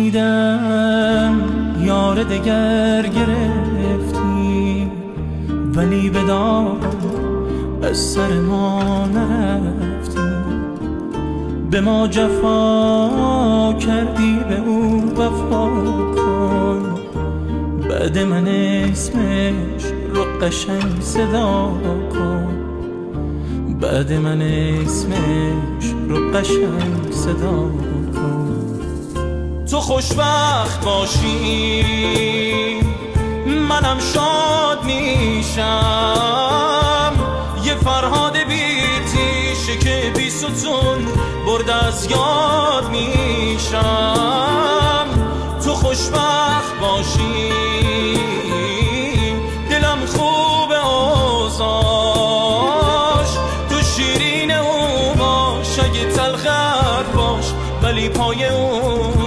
شنیدم یار دگر گرفتی، ولی به داد از سر ما نرفتی. به ما جفا کردی، به او وفا کن. بعد من اسمش رو قشنگ صدا کن. بعد من اسمش رو قشنگ صدا کن. تو خوشبخت باشی منم شاد میشم، یه فرهاد بیتیشه که بی ستون برد از یاد میشم. تو خوشبخت باشی دلم خوب اوضاش، تو شیرین او باش، اگه تلخت باش ولی پای او